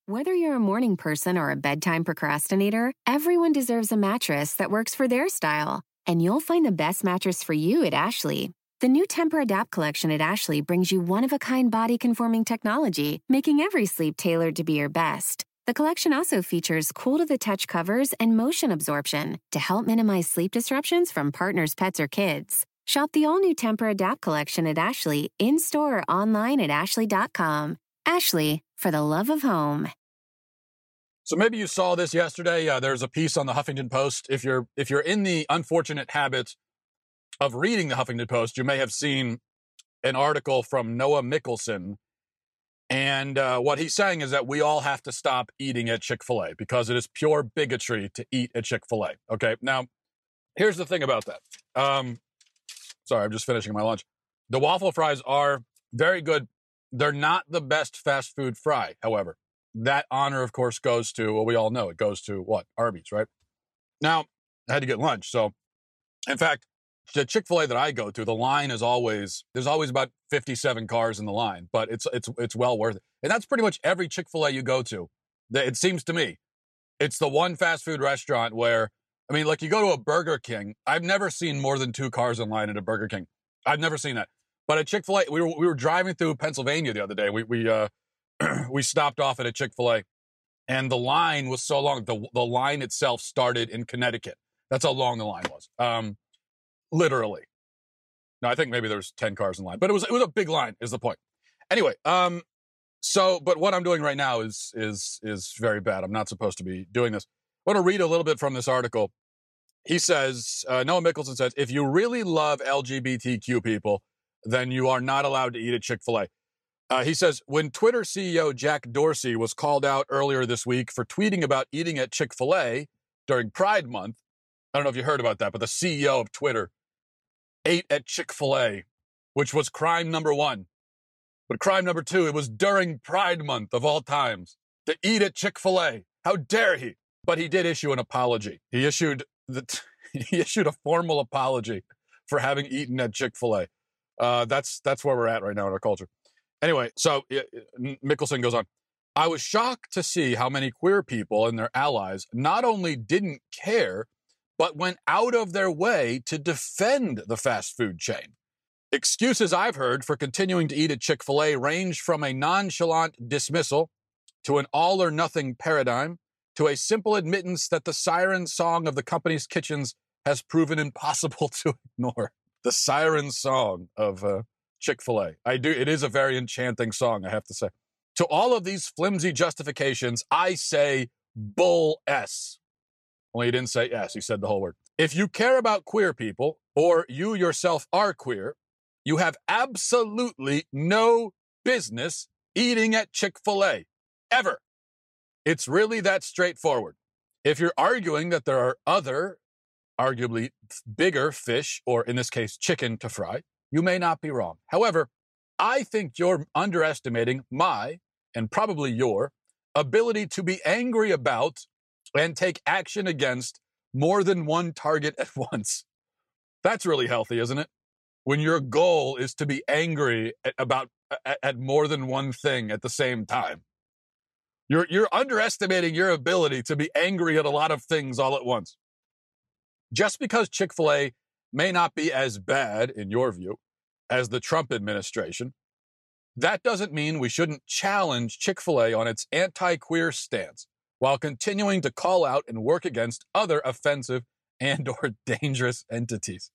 Whether you're a morning person or a bedtime procrastinator, everyone deserves a mattress that works for their style. And you'll find the best mattress for you at Ashley. The new Temper-Adapt collection at Ashley brings you one-of-a-kind body-conforming technology, making every sleep tailored to be your best. The collection also features cool-to-the-touch covers and motion absorption to help minimize sleep disruptions from partners, pets, or kids. Shop the all-new Temper-Adapt collection at Ashley, in-store or online at ashley.com. Ashley, for the love of home. So maybe you saw this yesterday. There's a piece on the Huffington Post. If you're in the unfortunate habit of reading the Huffington Post, you may have seen an article from Noah Mickelson. And what he's saying is that we all have to stop eating at Chick-fil-A because it is pure bigotry to eat at Chick-fil-A. Okay, now, here's the thing about that. Sorry, I'm just finishing my lunch. The waffle fries are very good. They're not the best fast food fry, however. That honor, of course, goes to, well, we all know it goes to what? Arby's, right? Now, I had to get lunch. So, in fact, the Chick-fil-A that I go to, the line is there's always about 57 cars in the line, but it's well worth it. And that's pretty much every Chick-fil-A you go to. It seems to me. It's the one fast food restaurant where, I mean, like you go to a Burger King. I've never seen more than 2 cars in line at a Burger King. I've never seen that. But at Chick-fil-A, we were driving through Pennsylvania the other day. We stopped off at a Chick-fil-A, and the line was so long. The line itself started in Connecticut. That's how long the line was. Literally. No, I think maybe there was 10 cars in line, but it was a big line. Is the point? Anyway, but what I'm doing right now is very bad. I'm not supposed to be doing this. I want to read a little bit from this article. He says, Noah Mickelson says, if you really love LGBTQ people, then you are not allowed to eat at Chick-fil-A. He says, when Twitter CEO Jack Dorsey was called out earlier this week for tweeting about eating at Chick-fil-A during Pride Month, I don't know if you heard about that, but the CEO of Twitter ate at Chick-fil-A, which was crime number 1. But crime number 2, it was during Pride Month of all times to eat at Chick-fil-A. How dare he? But he did issue an apology. He issued a formal apology for having eaten at Chick-fil-A. That's where we're at right now in our culture. Anyway, so Mickelson goes on. I was shocked to see how many queer people and their allies not only didn't care, but went out of their way to defend the fast food chain. Excuses I've heard for continuing to eat at Chick-fil-A range from a nonchalant dismissal to an all-or-nothing paradigm to a simple admittance that the siren song of the company's kitchens has proven impossible to ignore. The siren song of Chick-fil-A. It is a very enchanting song, I have to say. To all of these flimsy justifications, I say bull S. Only he didn't say S, he said the whole word. If you care about queer people, or you yourself are queer, you have absolutely no business eating at Chick-fil-A. Ever. It's really that straightforward. If you're arguing that there are other, arguably bigger fish, or in this case, chicken to fry, you may not be wrong. However, I think you're underestimating my, and probably your, ability to be angry about and take action against more than one target at once. That's really healthy, isn't it? When your goal is to be angry at more than one thing at the same time. You're underestimating your ability to be angry at a lot of things all at once. Just because Chick-fil-A may not be as bad, in your view, as the Trump administration, that doesn't mean we shouldn't challenge Chick-fil-A on its anti-queer stance while continuing to call out and work against other offensive and or dangerous entities.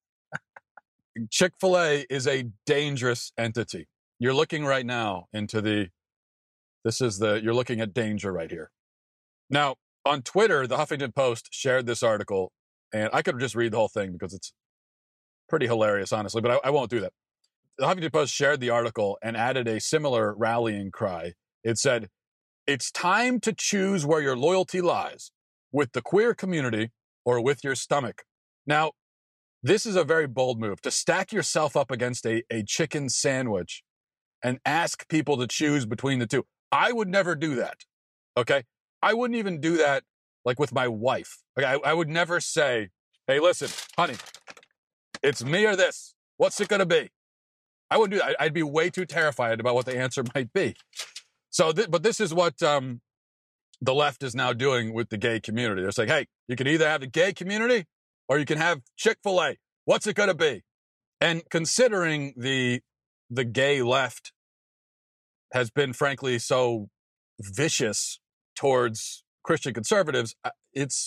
Chick-fil-A is a dangerous entity. You're looking right now into you're looking at danger right here. Now, on Twitter, the Huffington Post shared this article, and I could just read the whole thing because it's pretty hilarious, honestly, but I won't do that. The Huffington Post shared the article and added a similar rallying cry. It said, it's time to choose where your loyalty lies, with the queer community or with your stomach. Now, this is a very bold move, to stack yourself up against a chicken sandwich and ask people to choose between the two. I would never do that, okay? I wouldn't even do that, like, with my wife. Okay, I would never say, hey, listen, honey, it's me or this. What's it going to be? I wouldn't do that. I'd be way too terrified about what the answer might be. But this is what the left is now doing with the gay community. They're saying, hey, you can either have the gay community or you can have Chick-fil-A. What's it going to be? And considering the gay left has been, frankly, so vicious towards Christian conservatives, it's,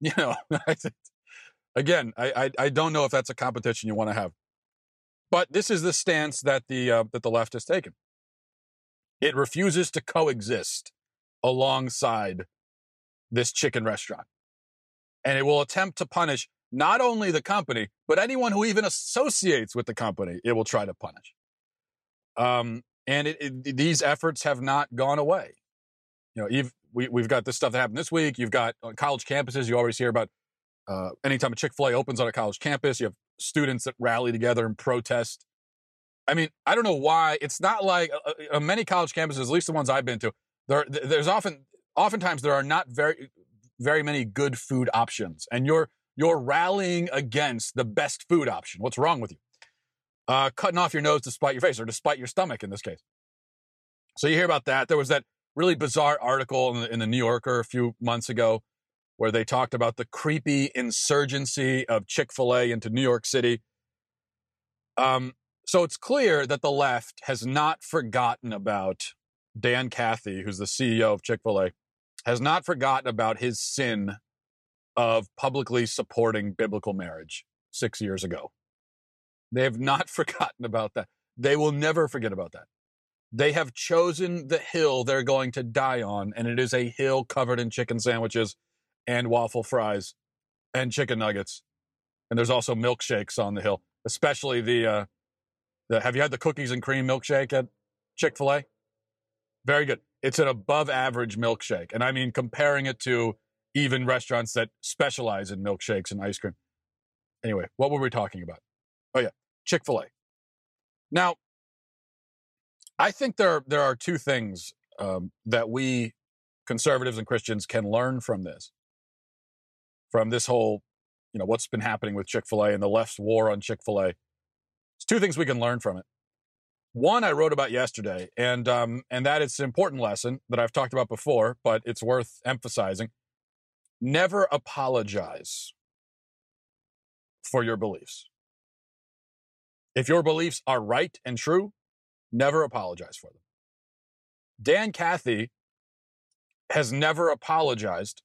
again, I don't know if that's a competition you want to have. But this is the stance that the left has taken. It refuses to coexist alongside this chicken restaurant. And it will attempt to punish not only the company, but anyone who even associates with the company, it will try to punish. And these efforts have not gone away. We've got this stuff that happened this week. You've got on college campuses, you always hear about anytime a Chick-fil-A opens on a college campus, you have students that rally together and protest. I mean, I don't know why. It's not like on many college campuses, at least the ones I've been to, there's oftentimes there are not very, very many good food options. And you're rallying against the best food option. What's wrong with you? Cutting off your nose to spite your face, or to spite your stomach in this case. So you hear about that. There was that really bizarre article in the New Yorker a few months ago where they talked about the creepy insurgency of Chick-fil-A into New York City. So it's clear that the left has not forgotten about Dan Cathy, who's the CEO of Chick-fil-A, has not forgotten about his sin of publicly supporting biblical marriage 6 years ago. They have not forgotten about that. They will never forget about that. They have chosen the hill they're going to die on, and it is a hill covered in chicken sandwiches and waffle fries and chicken nuggets. And there's also milkshakes on the hill, especially have you had the cookies and cream milkshake at Chick-fil-A? Very good. It's an above average milkshake. And I mean, comparing it to even restaurants that specialize in milkshakes and ice cream. Anyway, what were we talking about? Oh yeah, Chick-fil-A. Now, I think there are two things that we conservatives and Christians can learn from this whole, what's been happening with Chick-fil-A and the left's war on Chick-fil-A. There's two things we can learn from it. One I wrote about yesterday, and that it's an important lesson that I've talked about before, but it's worth emphasizing. Never apologize for your beliefs. If your beliefs are right and true, never apologize for them. Dan Cathy has never apologized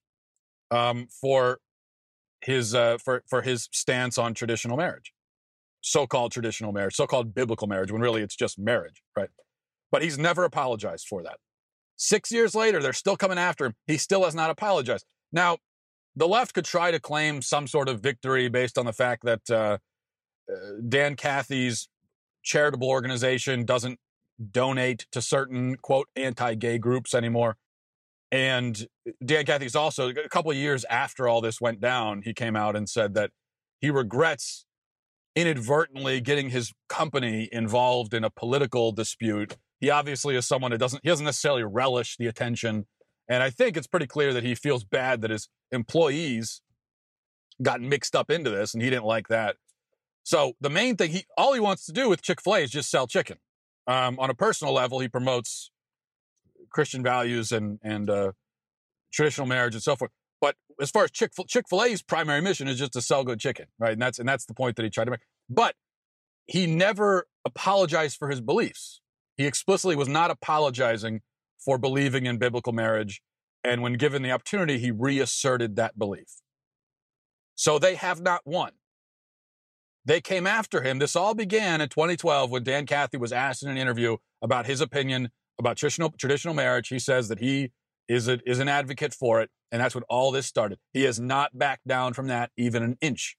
for his stance on traditional marriage, so-called traditional marriage, so-called biblical marriage, when really it's just marriage, right? But he's never apologized for that. 6 years later, they're still coming after him. He still has not apologized. Now, the left could try to claim some sort of victory based on the fact that Dan Cathy's charitable organization doesn't donate to certain, quote, anti-gay groups anymore. And Dan Cathy's also, a couple of years after all this went down, he came out and said that he regrets inadvertently getting his company involved in a political dispute. He obviously is someone he doesn't necessarily relish the attention. And I think it's pretty clear that he feels bad that his employees got mixed up into this, and he didn't like that. So the main thing, all he wants to do with Chick-fil-A is just sell chicken. On a personal level, he promotes Christian values and traditional marriage and so forth. But as far as Chick-fil-A's primary mission is just to sell good chicken, right? And that's the point that he tried to make. But he never apologized for his beliefs. He explicitly was not apologizing for believing in biblical marriage. And when given the opportunity, he reasserted that belief. So they have not won. They came after him. This all began in 2012 when Dan Cathy was asked in an interview about his opinion about traditional marriage. He says that he is an advocate for it, and that's when all this started. He has not backed down from that even an inch.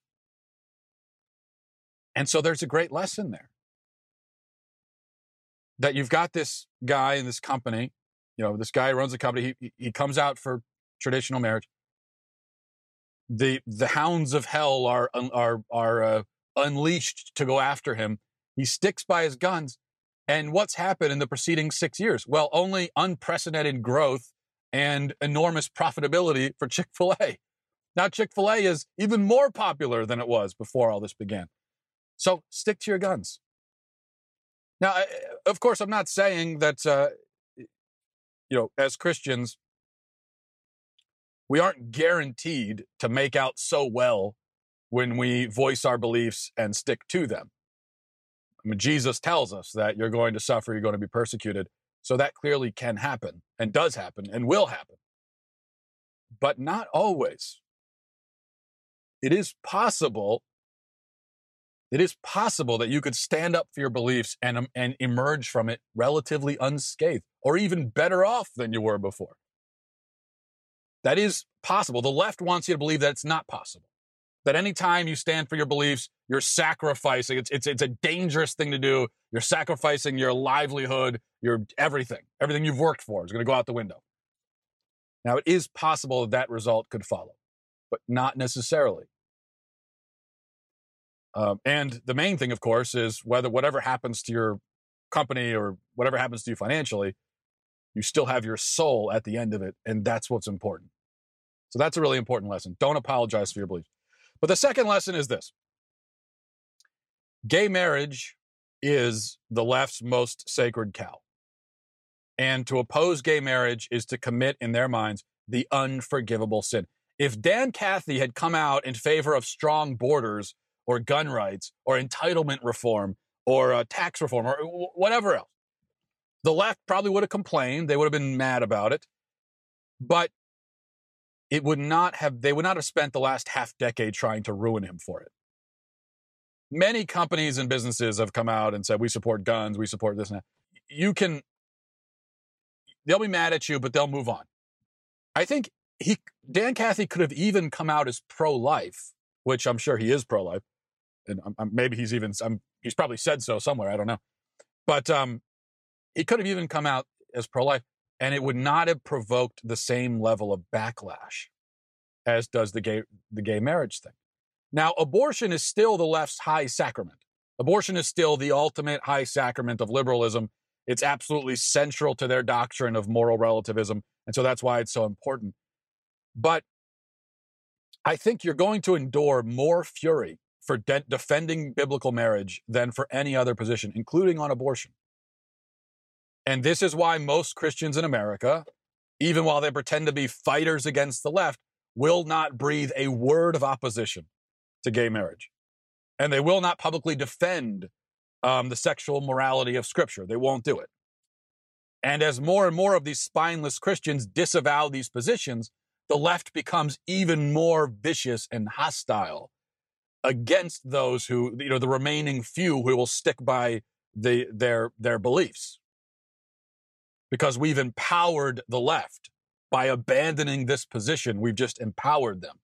And so there's a great lesson there. That you've got this guy in this company, this guy who runs the company, he comes out for traditional marriage. The hounds of hell are unleashed to go after him. He sticks by his guns. And what's happened in the preceding 6 years? Well, only unprecedented growth and enormous profitability for Chick-fil-A. Now Chick-fil-A is even more popular than it was before all this began. So stick to your guns. Now, of course, I'm not saying that as Christians, we aren't guaranteed to make out so well when we voice our beliefs and stick to them. I mean, Jesus tells us that you're going to suffer, you're going to be persecuted. So that clearly can happen and does happen and will happen. But not always. It is possible that you could stand up for your beliefs and emerge from it relatively unscathed, or even better off than you were before. That is possible. The left wants you to believe that it's not possible. That anytime you stand for your beliefs, you're sacrificing. It's a dangerous thing to do. You're sacrificing your livelihood, your everything. Everything you've worked for is going to go out the window. Now, it is possible that result could follow, but not necessarily. And the main thing, of course, is whatever happens to your company or whatever happens to you financially, you still have your soul at the end of it, and that's what's important. So that's a really important lesson. Don't apologize for your beliefs. But the second lesson is this. Gay marriage is the left's most sacred cow. And to oppose gay marriage is to commit, in their minds, the unforgivable sin. If Dan Cathy had come out in favor of strong borders or gun rights or entitlement reform or tax reform or whatever else, the left probably would have complained. They would have been mad about it. But they would not have spent the last half decade trying to ruin him for it. Many companies and businesses have come out and said, we support guns, we support this and that. They'll be mad at you, but they'll move on. I think Dan Cathy could have even come out as pro-life, which I'm sure he is pro-life. And maybe he's probably said so somewhere, I don't know. But he could have even come out as pro-life, and it would not have provoked the same level of backlash as does the gay marriage thing. Now, abortion is still the left's high sacrament. Abortion is still the ultimate high sacrament of liberalism. It's absolutely central to their doctrine of moral relativism, and so that's why it's so important. But I think you're going to endure more fury for defending biblical marriage than for any other position, including on abortion. And this is why most Christians in America, even while they pretend to be fighters against the left, will not breathe a word of opposition to gay marriage. And they will not publicly defend the sexual morality of Scripture. They won't do it. And as more and more of these spineless Christians disavow these positions, the left becomes even more vicious and hostile against those who, the remaining few who will stick by their beliefs. Because we've empowered the left. By abandoning this position, we've just empowered them.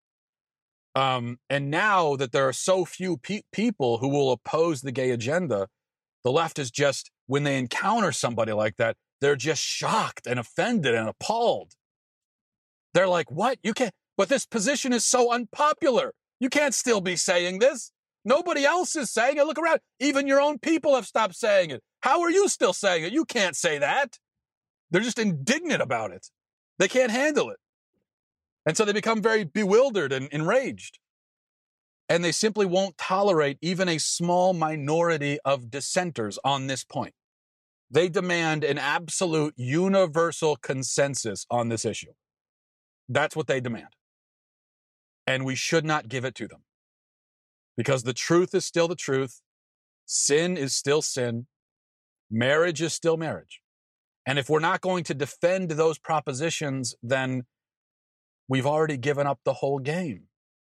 And now that there are so few people who will oppose the gay agenda, the left is just, when they encounter somebody like that, they're just shocked and offended and appalled. They're like, what? You can't, but this position is so unpopular. You can't still be saying this. Nobody else is saying it. Look around. Even your own people have stopped saying it. How are you still saying it? You can't say that. They're just indignant about it. They can't handle it. And so they become very bewildered and enraged. And they simply won't tolerate even a small minority of dissenters on this point. They demand an absolute universal consensus on this issue. That's what they demand. And we should not give it to them. Because the truth is still the truth. Sin is still sin. Marriage is still marriage. And if we're not going to defend those propositions, then we've already given up the whole game.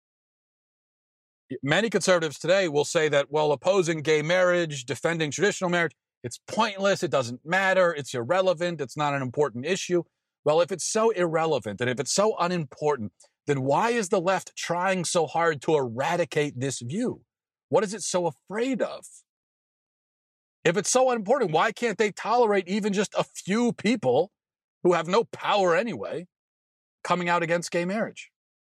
Many conservatives today will say that, well, opposing gay marriage, defending traditional marriage, it's pointless, it doesn't matter, it's irrelevant, it's not an important issue. Well, if it's so irrelevant and if it's so unimportant, then why is the left trying so hard to eradicate this view? What is it so afraid of? If it's so unimportant, why can't they tolerate even just a few people who have no power anyway coming out against gay marriage?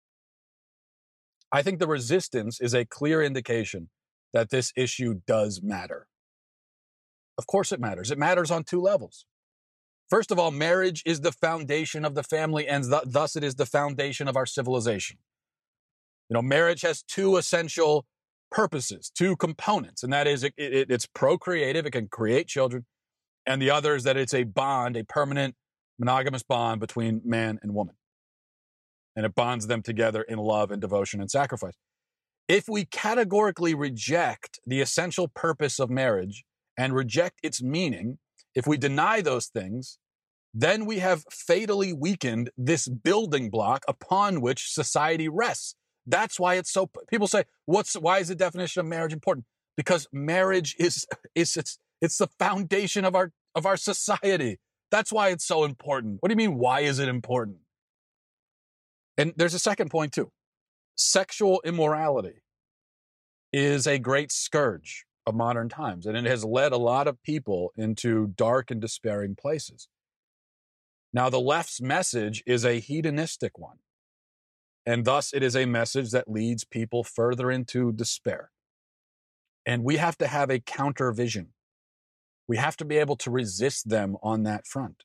I think the resistance is a clear indication that this issue does matter. Of course it matters. It matters on two levels. First of all, marriage is the foundation of the family, and thus it is the foundation of our civilization. Marriage has two essential purposes, two components, and that is it's procreative, it can create children, and the other is that it's a bond, a permanent monogamous bond between man and woman. And it bonds them together in love and devotion and sacrifice. If we categorically reject the essential purpose of marriage and reject its meaning, if we deny those things, then we have fatally weakened this building block upon which society rests. That's why it's so, people say, why is the definition of marriage important? Because marriage it's the foundation of our society. That's why it's so important. What do you mean, why is it important? And there's a second point too. Sexual immorality is a great scourge of modern times, and it has led a lot of people into dark and despairing places. Now, the left's message is a hedonistic one, and thus it is a message that leads people further into despair. And we have to have a counter vision. We have to be able to resist them on that front.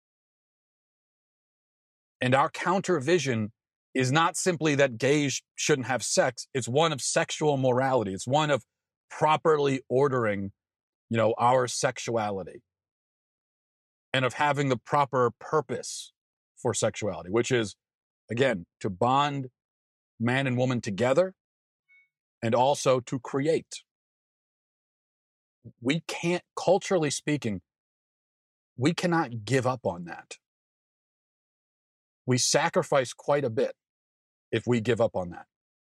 And our counter vision is not simply that gays shouldn't have sex. It's one of sexual morality. It's one of properly ordering, our sexuality and of having the proper purpose for sexuality, which is, again, to bond man and woman together and also to create. We can't, culturally speaking, we cannot give up on that. We sacrifice quite a bit if we give up on that.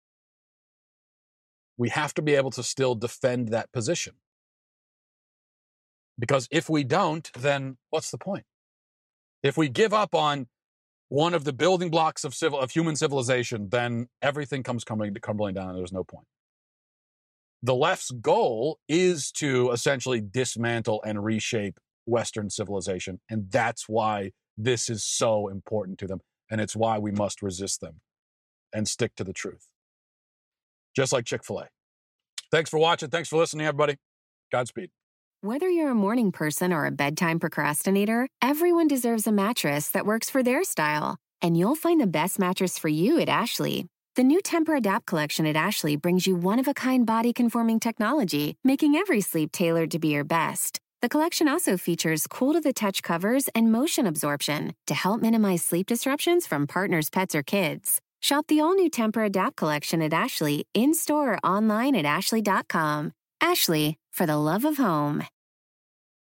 We have to be able to still defend that position. Because if we don't, then what's the point? If we give up on one of the building blocks of human civilization, then everything comes crumbling down and there's no point. The left's goal is to essentially dismantle and reshape Western civilization. And that's why this is so important to them. And it's why we must resist them and stick to the truth. Just like Chick-fil-A. Thanks for watching. Thanks for listening, everybody. Godspeed. Whether you're a morning person or a bedtime procrastinator, everyone deserves a mattress that works for their style. And you'll find the best mattress for you at Ashley. The new Tempur-Adapt collection at Ashley brings you one-of-a-kind body-conforming technology, making every sleep tailored to be your best. The collection also features cool-to-the-touch covers and motion absorption to help minimize sleep disruptions from partners, pets, or kids. Shop the all-new Tempur-Adapt collection at Ashley, in-store or online at ashley.com. Ashley, for the love of home.